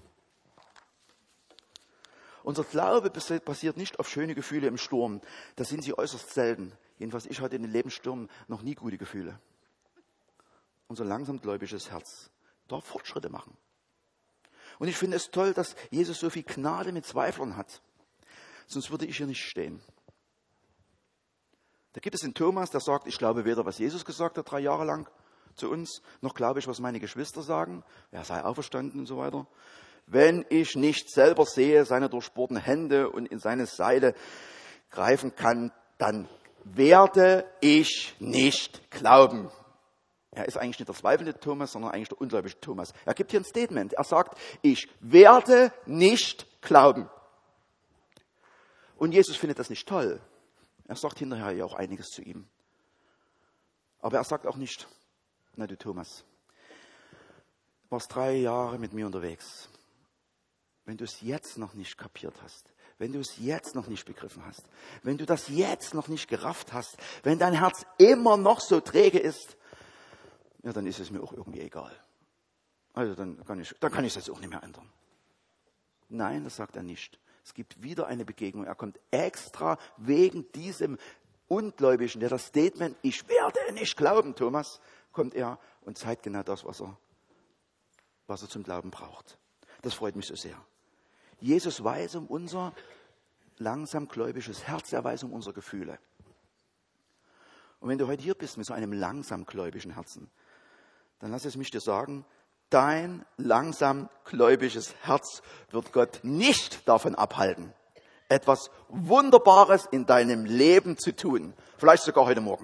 Unser Glaube basiert nicht auf schöne Gefühle im Sturm. Das sind sie äußerst selten. Jedenfalls, ich hatte in den Lebensstürmen noch nie gute Gefühle. Unser langsamgläubiges Herz darf Fortschritte machen. Und ich finde es toll, dass Jesus so viel Gnade mit Zweiflern hat. Sonst würde ich hier nicht stehen. Da gibt es den Thomas, der sagt, ich glaube weder, was Jesus gesagt hat 3 Jahre lang zu uns, noch glaube ich, was meine Geschwister sagen. Er sei auferstanden und so weiter. Wenn ich nicht selber sehe, seine durchbohrten Hände und in seine Seite greifen kann, dann werde ich nicht glauben. Er ist eigentlich nicht der zweifelnde Thomas, sondern eigentlich der ungläubige Thomas. Er gibt hier ein Statement. Er sagt, ich werde nicht glauben. Und Jesus findet das nicht toll. Er sagt hinterher ja auch einiges zu ihm. Aber er sagt auch nicht, na du Thomas, du warst 3 Jahre mit mir unterwegs. Wenn du es jetzt noch nicht kapiert hast, wenn du es jetzt noch nicht begriffen hast, wenn du das jetzt noch nicht gerafft hast, wenn dein Herz immer noch so träge ist, ja, dann ist es mir auch irgendwie egal. Also dann kann ich es jetzt auch nicht mehr ändern. Nein, das sagt er nicht. Es gibt wieder eine Begegnung. Er kommt extra wegen diesem Ungläubigen, der das Statement, ich werde nicht glauben, Thomas, kommt er und zeigt genau das, was er zum Glauben braucht. Das freut mich so sehr. Jesus weiß um unser langsamgläubiges Herz, er weiß um unsere Gefühle. Und wenn du heute hier bist mit so einem langsamgläubigen Herzen, dann lass es mich dir sagen, Dein langsam gläubiges Herz wird Gott nicht davon abhalten, etwas Wunderbares in deinem Leben zu tun. Vielleicht sogar heute Morgen.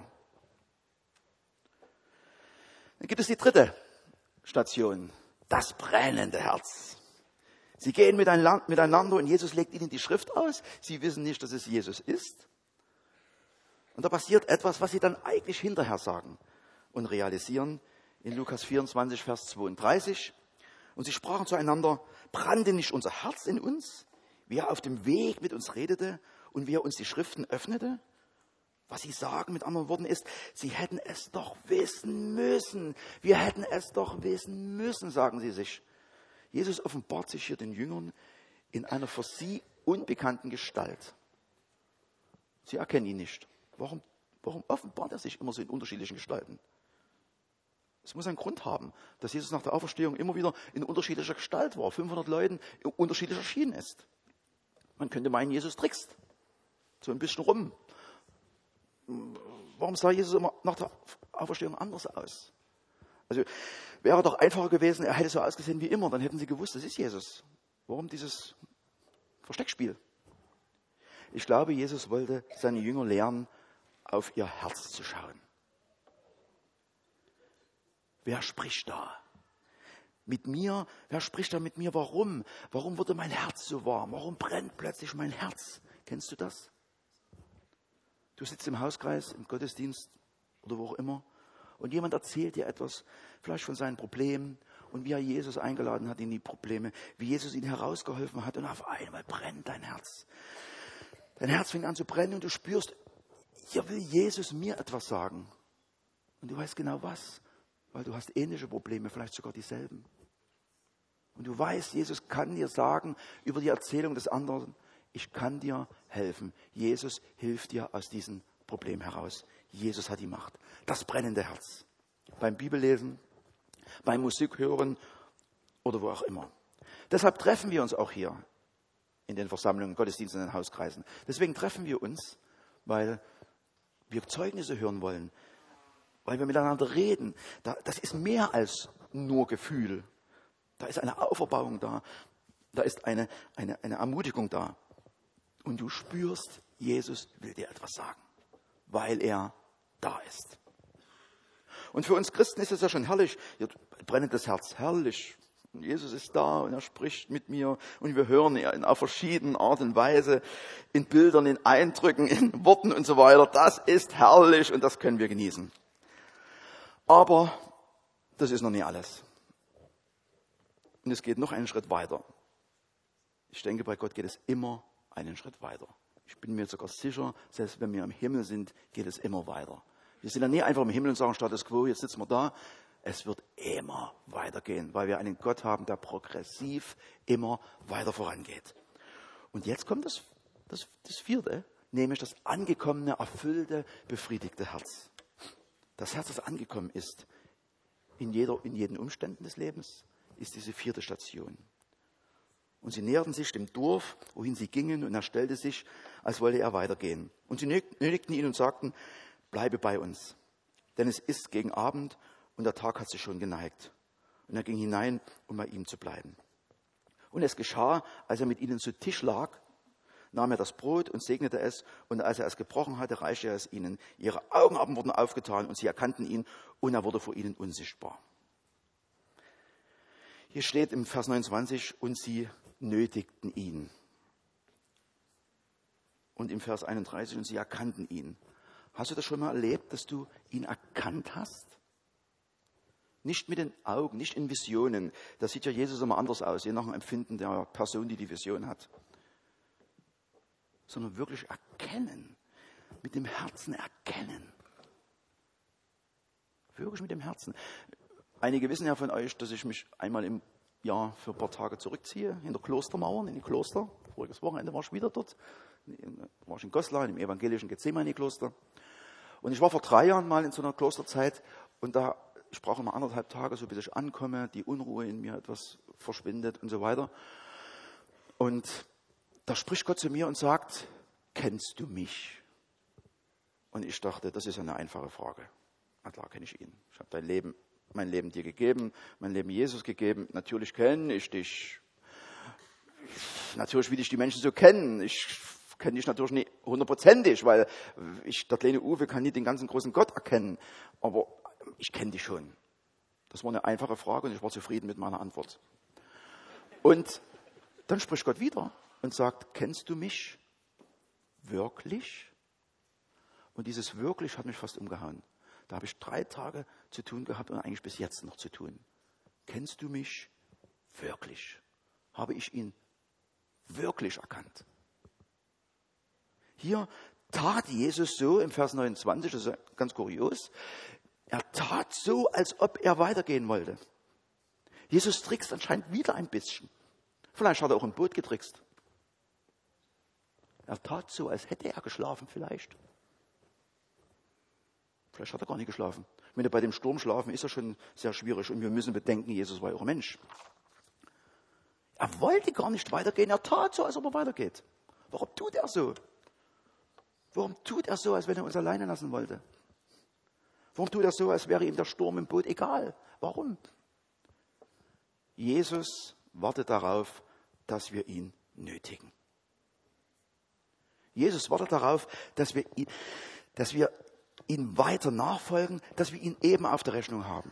Dann gibt es die dritte Station, das brennende Herz. Sie gehen miteinander und Jesus legt ihnen die Schrift aus. Sie wissen nicht, dass es Jesus ist. Und da passiert etwas, was sie dann eigentlich hinterher sagen und realisieren in Lukas 24, Vers 32. Und sie sprachen zueinander, brannte nicht unser Herz in uns, wie er auf dem Weg mit uns redete und wie er uns die Schriften öffnete? Was sie sagen mit anderen Worten ist, sie hätten es doch wissen müssen. Wir hätten es doch wissen müssen, sagen sie sich. Jesus offenbart sich hier den Jüngern in einer für sie unbekannten Gestalt. Sie erkennen ihn nicht. Warum offenbart er sich immer so in unterschiedlichen Gestalten? Es muss einen Grund haben, dass Jesus nach der Auferstehung immer wieder in unterschiedlicher Gestalt war, 500 Leuten unterschiedlich erschienen ist. Man könnte meinen, Jesus trickst so ein bisschen rum. Warum sah Jesus immer nach der Auferstehung anders aus? Also wäre doch einfacher gewesen, er hätte so ausgesehen wie immer, dann hätten sie gewusst, das ist Jesus. Warum dieses Versteckspiel? Ich glaube, Jesus wollte seine Jünger lernen, auf ihr Herz zu schauen. Wer spricht da? Mit mir? Wer spricht da mit mir? Warum? Warum wurde mein Herz so warm? Warum brennt plötzlich mein Herz? Kennst du das? Du sitzt im Hauskreis, im Gottesdienst oder wo auch immer und jemand erzählt dir etwas, vielleicht von seinen Problemen und wie er Jesus eingeladen hat in die Probleme, wie Jesus ihn herausgeholfen hat und auf einmal brennt dein Herz. Dein Herz fängt an zu brennen und du spürst, hier will Jesus mir etwas sagen. Und du weißt genau was, weil du hast ähnliche Probleme, vielleicht sogar dieselben. Und du weißt, Jesus kann dir sagen über die Erzählung des anderen, ich kann dir helfen. Jesus hilft dir aus diesem Problem heraus. Jesus hat die Macht. Das brennende Herz. Beim Bibellesen, beim Musik hören oder wo auch immer. Deshalb treffen wir uns auch hier in den Versammlungen, Gottesdiensten, in den Hauskreisen. Deswegen treffen wir uns, weil wir Zeugnisse hören wollen, weil wir miteinander reden. Das ist mehr als nur Gefühl. Da ist eine Auferbauung da. Da ist eine Ermutigung da. Und du spürst, Jesus will dir etwas sagen, weil er da ist. Und für uns Christen ist es ja schon herrlich, hier brennt das Herz, herrlich. Und Jesus ist da und er spricht mit mir und wir hören ihn auf verschiedene Art und Weise, in Bildern, in Eindrücken, in Worten und so weiter. Das ist herrlich und das können wir genießen. Aber das ist noch nicht alles. Und es geht noch einen Schritt weiter. Ich denke, bei Gott geht es immer einen Schritt weiter. Ich bin mir sogar sicher, selbst wenn wir im Himmel sind, geht es immer weiter. Wir sind ja nie einfach im Himmel und sagen Status Quo, jetzt sitzen wir da. Es wird immer weitergehen, weil wir einen Gott haben, der progressiv immer weiter vorangeht. Und jetzt kommt das vierte, nämlich das angekommene, erfüllte, befriedigte Herz. Das Herz, das angekommen ist in jeden Umständen des Lebens, ist diese vierte Station. Und sie näherten sich dem Dorf, wohin sie gingen, und er stellte sich, als wolle er weitergehen. Und sie nötigten ihn und sagten, bleibe bei uns, denn es ist gegen Abend und der Tag hat sich schon geneigt. Und er ging hinein, um bei ihm zu bleiben. Und es geschah, als er mit ihnen zu Tisch lag, nahm er das Brot und segnete es, und als er es gebrochen hatte, reichte er es ihnen. Ihre Augen aber wurden aufgetan und sie erkannten ihn, und er wurde vor ihnen unsichtbar. Hier steht im Vers 29, und sie nötigten ihn. Und im Vers 31, und sie erkannten ihn. Hast du das schon mal erlebt, dass du ihn erkannt hast? Nicht mit den Augen, nicht in Visionen. Da sieht ja Jesus immer anders aus, je nach dem Empfinden der Person, die die Vision hat. Sondern wirklich erkennen. Mit dem Herzen erkennen. Wirklich mit dem Herzen. Einige wissen ja von euch, dass ich mich einmal im Jahr für ein paar Tage zurückziehe, hinter Klostermauern, in die Kloster. Voriges Wochenende war ich wieder dort. War ich in Goslar, im evangelischen Gethsemane-Kloster. Und ich war vor 3 Jahren mal in so einer Klosterzeit und ich brauche immer 1,5 Tage, so bis ich ankomme, die Unruhe in mir etwas verschwindet und so weiter. Und da spricht Gott zu mir und sagt, kennst du mich? Und ich dachte, das ist eine einfache Frage. Na klar, kenne ich ihn. Ich habe dein Leben mein Leben dir gegeben, mein Leben Jesus gegeben. Natürlich kenne ich dich. Natürlich will ich die Menschen so kennen. Ich kenne dich natürlich nicht hundertprozentig, weil der kleine Uwe kann nicht den ganzen großen Gott erkennen. Aber ich kenne dich schon. Das war eine einfache Frage und ich war zufrieden mit meiner Antwort. Und dann spricht Gott wieder und sagt, kennst du mich wirklich? Und dieses wirklich hat mich fast umgehauen. Da habe ich 3 Tage zu tun gehabt und eigentlich bis jetzt noch zu tun. Kennst du mich wirklich? Habe ich ihn wirklich erkannt? Hier tat Jesus so im Vers 29, das ist ganz kurios. Er tat so, als ob er weitergehen wollte. Jesus trickst anscheinend wieder ein bisschen. Vielleicht hat er auch im Boot getrickst. Er tat so, als hätte er geschlafen vielleicht. Vielleicht hat er gar nicht geschlafen. Wenn er bei dem Sturm schlafen, ist er schon sehr schwierig. Und wir müssen bedenken, Jesus war ja auch ein Mensch. Er wollte gar nicht weitergehen. Er tat so, als ob er weitergeht. Warum tut er so? Warum tut er so, als wenn er uns alleine lassen wollte? Warum tut er so, als wäre ihm der Sturm im Boot egal? Warum? Jesus wartet darauf, dass wir ihn nötigen. Jesus wartet darauf, dass wir ihn weiter nachfolgen, dass wir ihn eben auf der Rechnung haben.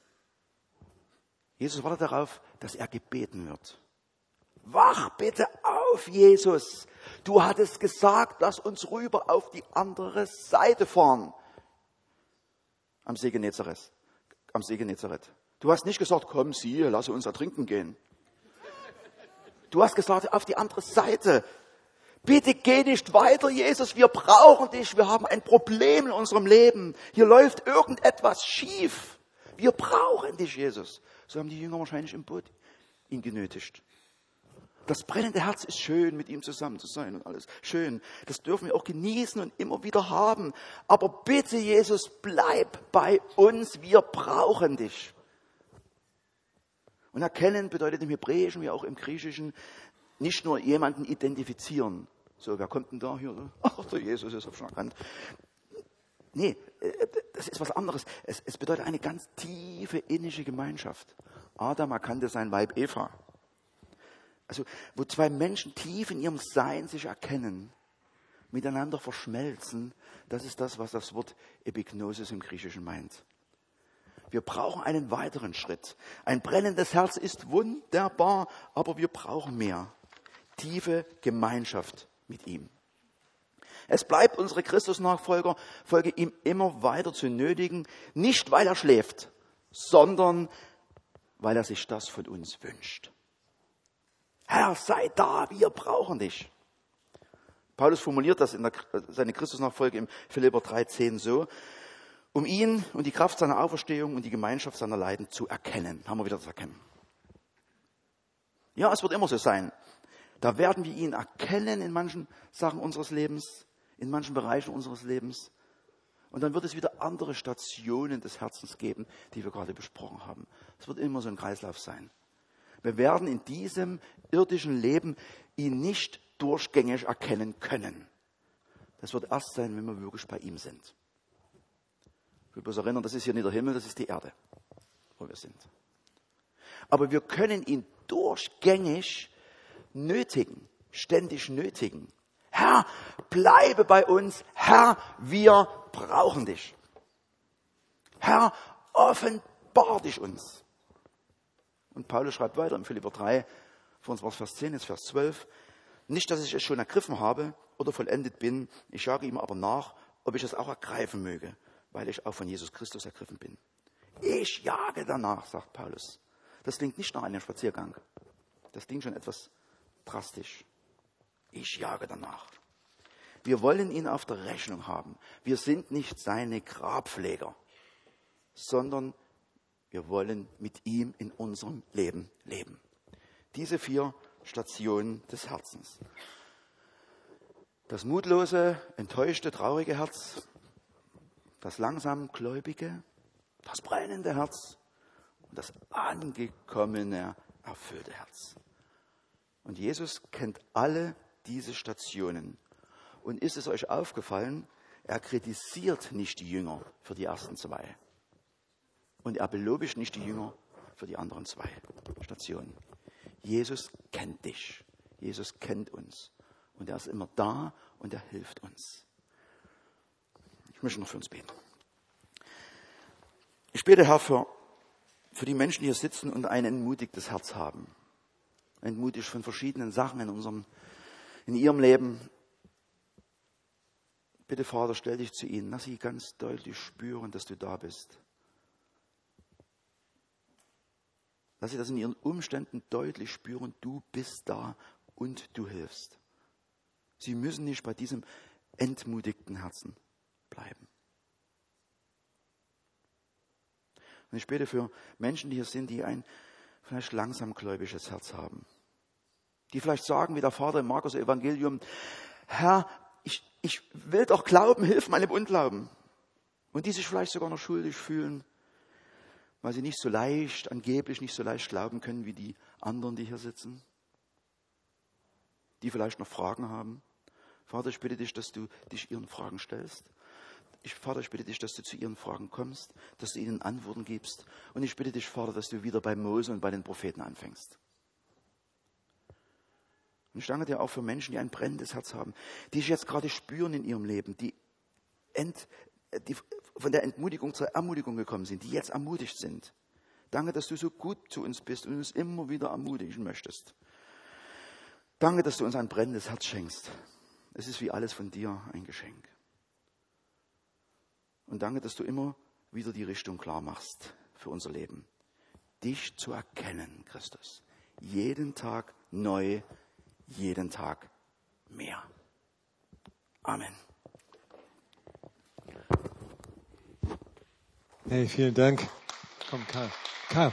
Jesus wartet darauf, dass er gebeten wird. Wach bitte auf, Jesus. Du hattest gesagt, lass uns rüber auf die andere Seite fahren. Am See Genezareth. Du hast nicht gesagt, komm, siehe, lass uns ertrinken gehen. Du hast gesagt, auf die andere Seite. Bitte geh nicht weiter, Jesus, wir brauchen dich. Wir haben ein Problem in unserem Leben. Hier läuft irgendetwas schief. Wir brauchen dich, Jesus. So haben die Jünger wahrscheinlich im Boot ihn genötigt. Das brennende Herz ist schön, mit ihm zusammen zu sein und alles. Schön. Das dürfen wir auch genießen und immer wieder haben. Aber bitte, Jesus, bleib bei uns. Wir brauchen dich. Und erkennen bedeutet im Hebräischen wie auch im Griechischen nicht nur jemanden identifizieren. So, wer kommt denn da hier? Ach, der Jesus ist schon erkannt. Nee, das ist was anderes. Es bedeutet eine ganz tiefe, innige Gemeinschaft. Adam erkannte sein Weib Eva. Also, wo 2 Menschen tief in ihrem Sein sich erkennen, miteinander verschmelzen, das ist das, was das Wort Epignosis im Griechischen meint. Wir brauchen einen weiteren Schritt. Ein brennendes Herz ist wunderbar, aber wir brauchen mehr. Tiefe Gemeinschaft mit ihm. Es bleibt unsere Christusnachfolge, ihm immer weiter zu nötigen, nicht weil er schläft, sondern weil er sich das von uns wünscht. Herr, sei da, wir brauchen dich. Paulus formuliert das in seine Christusnachfolge im Philipper 3,10 so, um ihn und die Kraft seiner Auferstehung und die Gemeinschaft seiner Leiden zu erkennen. Haben wir wieder das Erkennen. Ja, es wird immer so sein. Da werden wir ihn erkennen in manchen Sachen unseres Lebens, in manchen Bereichen unseres Lebens. Und dann wird es wieder andere Stationen des Herzens geben, die wir gerade besprochen haben. Es wird immer so ein Kreislauf sein. Wir werden in diesem irdischen Leben ihn nicht durchgängig erkennen können. Das wird erst sein, wenn wir wirklich bei ihm sind. Ich will bloß erinnern, das ist hier nicht der Himmel, das ist die Erde, wo wir sind. Aber wir können ihn durchgängig nötigen, ständig nötigen. Herr, bleibe bei uns. Herr, wir brauchen dich. Herr, offenbar dich uns. Und Paulus schreibt weiter in Philipper 3, vor uns war es Vers 10, jetzt Vers 12. Nicht, dass ich es schon ergriffen habe oder vollendet bin, ich jage ihm aber nach, ob ich es auch ergreifen möge, weil ich auch von Jesus Christus ergriffen bin. Ich jage danach, sagt Paulus. Das klingt nicht nach einem Spaziergang. Das klingt schon etwas drastisch. Ich jage danach. Wir wollen ihn auf der Rechnung haben. Wir sind nicht seine Grabpfleger, sondern wir wollen mit ihm in unserem Leben leben. Diese 4 Stationen des Herzens. Das mutlose, enttäuschte, traurige Herz, das langsam gläubige, das brennende Herz und das angekommene, erfüllte Herz. Und Jesus kennt alle diese Stationen. Und ist es euch aufgefallen, er kritisiert nicht die Jünger für die ersten 2. Und er belobigt nicht die Jünger für die anderen 2 Stationen. Jesus kennt dich. Jesus kennt uns. Und er ist immer da und er hilft uns. Ich möchte noch für uns beten. Ich bete, Herr, für die Menschen, die hier sitzen und ein entmutigtes Herz haben. Entmutigt von verschiedenen Sachen in ihrem Leben. Bitte, Vater, stell dich zu ihnen. Lass sie ganz deutlich spüren, dass du da bist. Lass sie das in ihren Umständen deutlich spüren. Du bist da und du hilfst. Sie müssen nicht bei diesem entmutigten Herzen bleiben. Und ich bete für Menschen, die hier sind, die ein vielleicht langsamgläubiges Herz haben. Die vielleicht sagen, wie der Vater im Markus-Evangelium, Herr, ich will doch glauben, hilf meinem Unglauben. Und die sich vielleicht sogar noch schuldig fühlen, weil sie angeblich nicht so leicht glauben können wie die anderen, die hier sitzen. Die vielleicht noch Fragen haben. Vater, ich bitte dich, dass du dich ihren Fragen stellst. Vater, ich bitte dich, dass du zu ihren Fragen kommst, dass du ihnen Antworten gibst. Und ich bitte dich, Vater, dass du wieder bei Mose und bei den Propheten anfängst. Und ich danke dir auch für Menschen, die ein brennendes Herz haben, die sich jetzt gerade spüren in ihrem Leben, die von der Entmutigung zur Ermutigung gekommen sind, die jetzt ermutigt sind. Danke, dass du so gut zu uns bist und uns immer wieder ermutigen möchtest. Danke, dass du uns ein brennendes Herz schenkst. Es ist wie alles von dir ein Geschenk. Und danke, dass du immer wieder die Richtung klar machst für unser Leben. Dich zu erkennen, Christus. Jeden Tag neu, jeden Tag mehr. Amen. Hey, vielen Dank. Komm, Karl.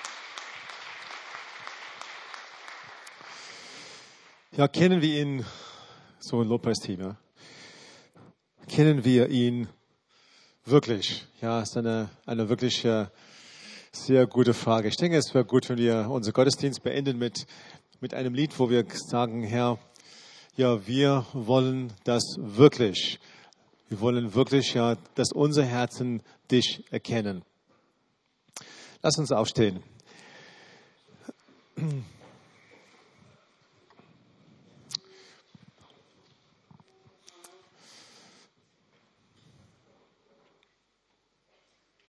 Ja, kennen wir ihn, so ein Lobpreisteam, ja? Kennen wir ihn wirklich? Ja, ist eine wirklich sehr gute Frage. Ich denke, es wäre gut, wenn wir unseren Gottesdienst beenden mit einem Lied, wo wir sagen, Herr, ja, wir wollen das wirklich. Wir wollen wirklich, ja, dass unsere Herzen dich erkennen. Lass uns aufstehen.